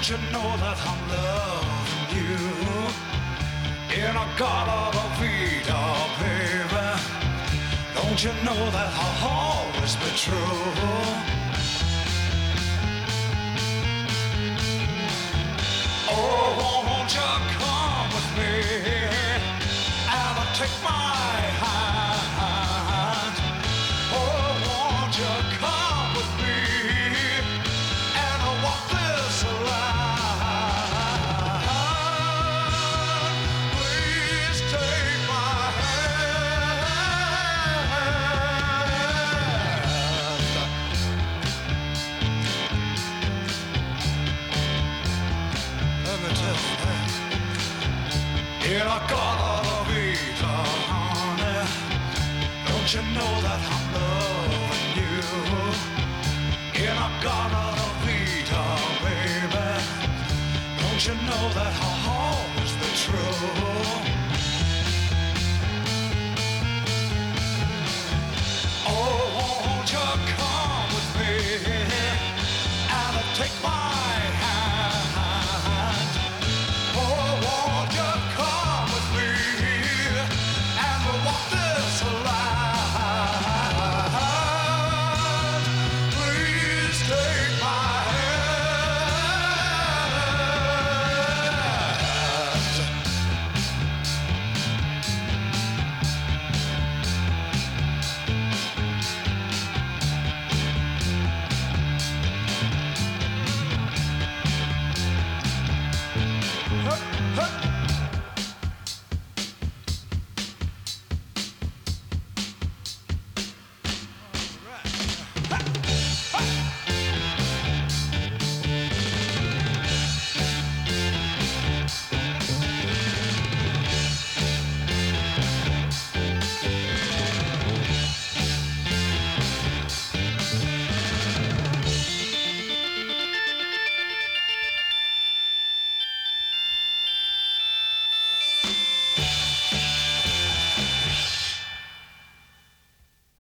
Don't you know that I'm loving you? In a Gala Vita, baby. Don't you know that I'll always be true? Oh, won't you come with me and take my hand? Oh, won't you come with me and walk this line? Please take my hand. Let me tell you that. In a Gala Vita, honey, don't you know that I'm loving you? In a Gala Vita, baby, don't you know that I'll always be true?